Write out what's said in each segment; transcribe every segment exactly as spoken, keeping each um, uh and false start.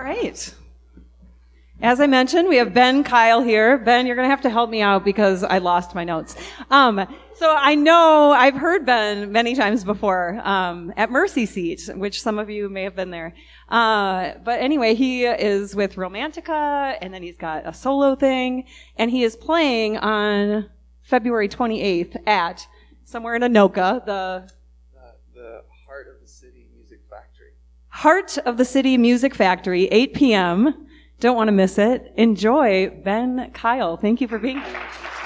right. As I mentioned, we have Ben Kyle here. Ben, you're going to have to help me out because I lost my notes. Um, so I know I've heard Ben many times before um, at Mercy Seat, which some of you may have been there. Uh, but anyway, he is with Romantica, and then he's got a solo thing, and he is playing on February twenty-eighth at somewhere in Anoka, the... Uh, the Heart of the City Music Factory. Heart of the City Music Factory, eight p.m., Don't want to miss it. Enjoy, Ben Kyle. Thank you for being here.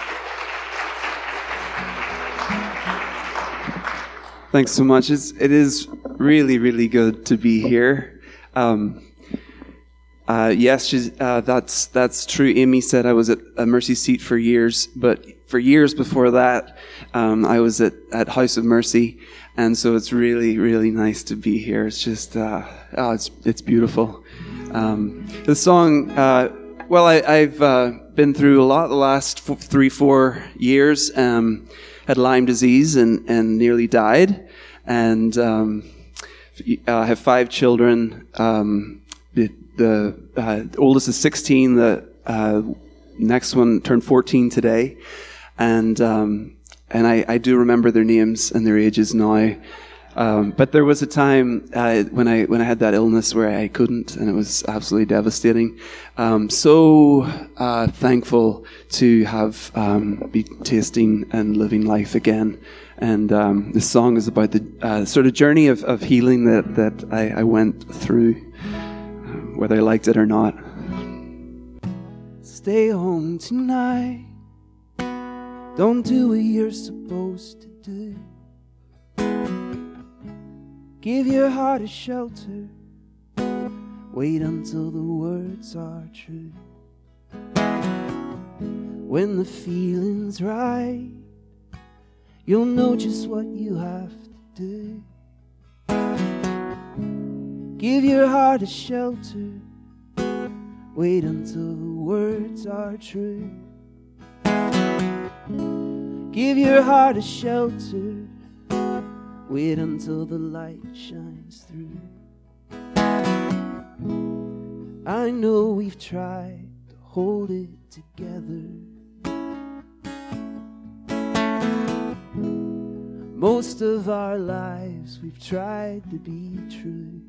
Thanks so much. It's, it is really, really good to be here. Um, uh, yes, she's, uh, that's that's true. Amy said I was at a Mercy Seat for years, but for years before that, um, I was at, at House of Mercy, and so it's really, really nice to be here. It's just, uh, oh, it's it's beautiful. Um, the song, uh, well, I, I've uh, been through a lot the last f- three, four years. Um, had Lyme disease and, and nearly died. And um, I have five children. Um, the the uh, oldest is sixteen. The uh, next one turned fourteen today. And um, and I, I do remember their names and their ages now. Um, but there was a time uh, when I when I had that illness where I couldn't, and it was absolutely devastating. Um, so uh, thankful to have um, be tasting and living life again. And um, this song is about the uh, sort of journey of, of healing that that I, I went through, uh, whether I liked it or not. Stay home tonight. Don't do what you're supposed to do. Give your heart a shelter. Wait until the words are true. When the feeling's right, you'll know just what you have to do. Give your heart a shelter. Wait until the words are true. Give your heart a shelter. Wait until the light shines through. I know we've tried to hold it together. Most of our lives we've tried to be true.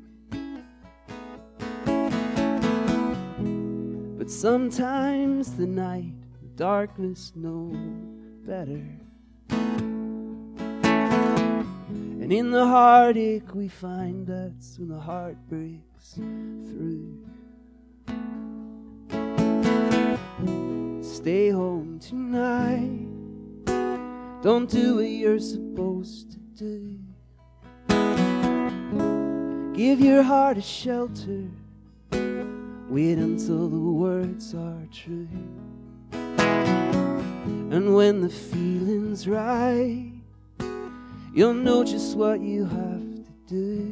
But sometimes the night, the darkness know better. And in the heartache we find that's when the heart breaks through. Stay home tonight. Don't do what you're supposed to do. Give your heart a shelter. Wait until the words are true. And when the feeling's right, you'll know just what you have to do.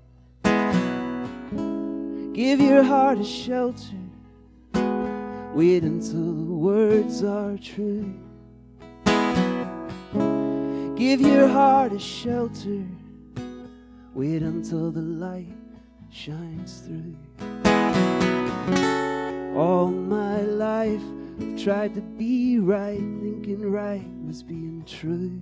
Give your heart a shelter. Wait until the words are true. Give your heart a shelter. Wait until the light shines through. All my life I've tried to be right, thinking right was being true.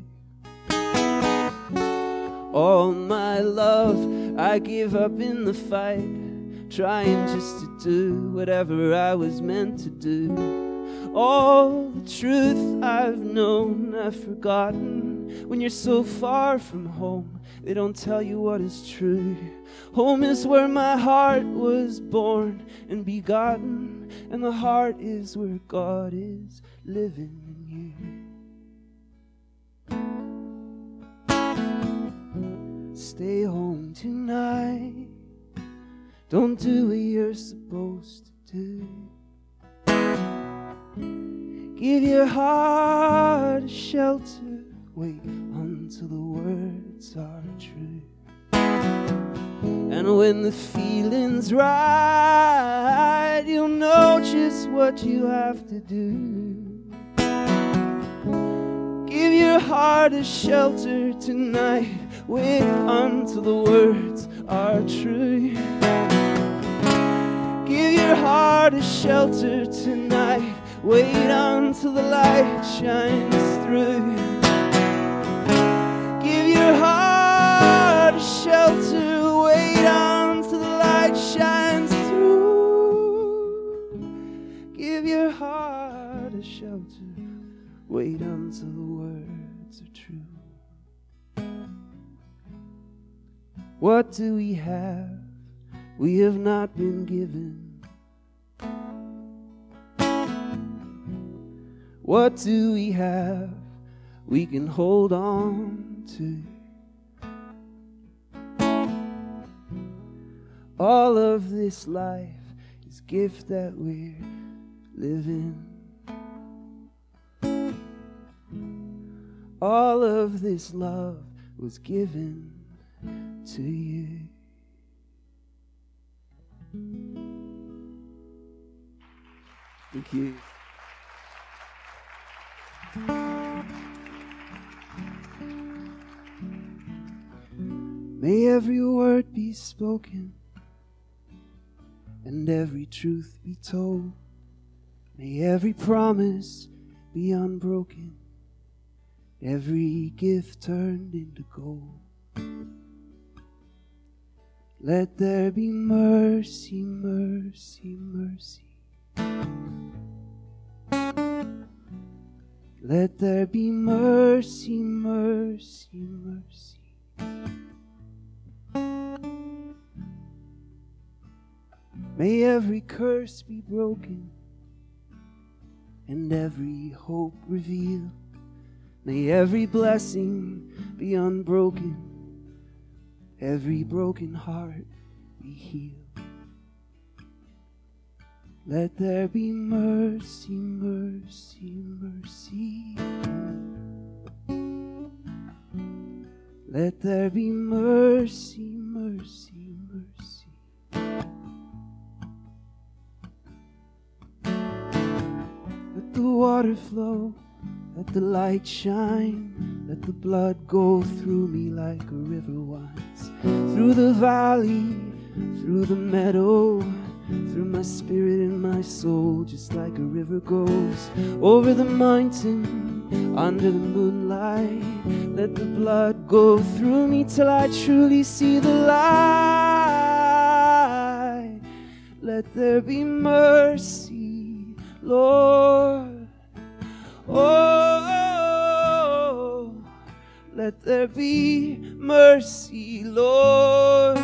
All my love I gave up in the fight, trying just to do whatever I was meant to do. All the truth I've known, I've forgotten. When you're so far from home, they don't tell you what is true. Home is where my heart was born and begotten, and the heart is where God is living in you. Stay home tonight. Don't do what you're supposed to do. Give your heart a shelter. Wait until the words are true. And when the feeling's right, you'll know just what you have to do. Give your heart a shelter tonight. Wait until the words are true. heart a shelter tonight. Wait until the light shines through. Give your heart a shelter. Wait until the light shines through. Give your heart a shelter. Wait until the words are true. What do we have we have not been given? What do we have we can hold on to? All of this life is a gift that we're living. All of this love was given to you. Thank you. May every word be spoken and every truth be told. May every promise be unbroken, every gift turned into gold. Let there be mercy, mercy, mercy. Let there be mercy, mercy, mercy. May every curse be broken and every hope revealed. May every blessing be unbroken, every broken heart be healed. Let there be mercy, mercy, mercy. Let there be mercy, mercy, mercy. Let the water flow, let the light shine, let the blood go through me like a river winds, through the valley, through the meadow, through my spirit and my soul, just like a river goes over the mountain, under the moonlight. Let the blood go through me till I truly see the light. Let there be mercy, Lord. Oh, let there be mercy, Lord.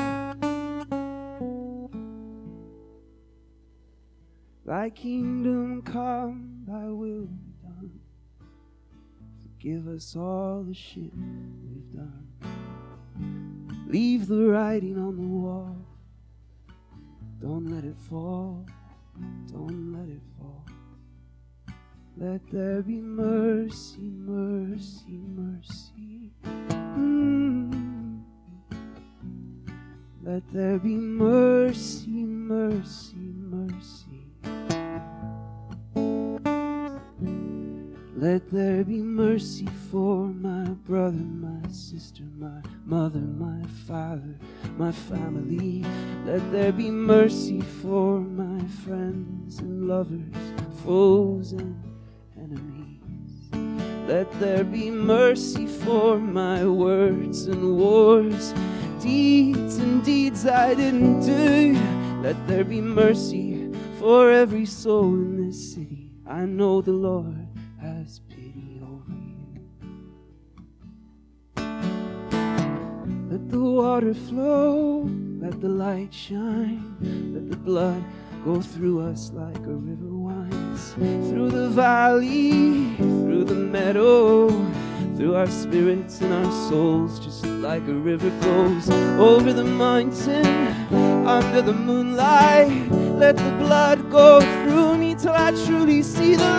Thy kingdom come, thy will be done. Forgive us all the shit we've done. Leave the writing on the wall. Don't let it fall, don't let it fall. Let there be mercy, mercy, mercy. Mm. Let there be mercy, mercy, mercy. Let there be mercy for my brother, my sister, my mother, my father, my family. Let there be mercy for my friends and lovers, foes and enemies. Let there be mercy for my words and wars, deeds and deeds I didn't do. Let there be mercy for every soul in this city. I know the Lord has pity over you. Let the water flow, let the light shine, let the blood go through us like a river winds, through the valley, through the meadow, through our spirits and our souls, just like a river goes over the mountain, under the moonlight. Let the blood go through me till I truly see the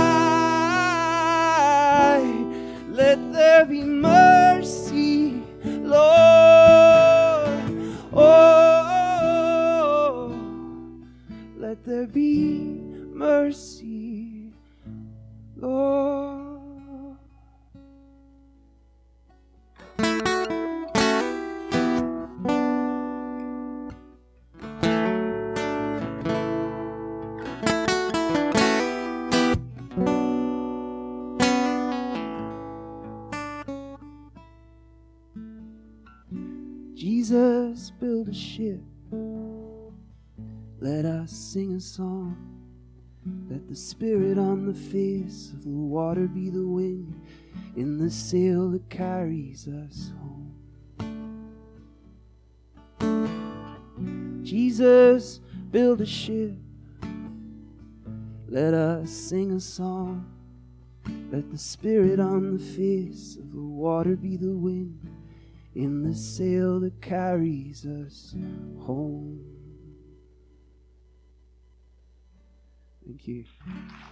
light. Let there be mercy, Lord. Oh, let there be mercy, Lord. Jesus, build a ship. Let us sing a song. Let the Spirit on the face of the water be the wind in the sail that carries us home. Jesus, build a ship. Let us sing a song. Let the Spirit on the face of the water be the wind in the sail that carries us home. Thank you.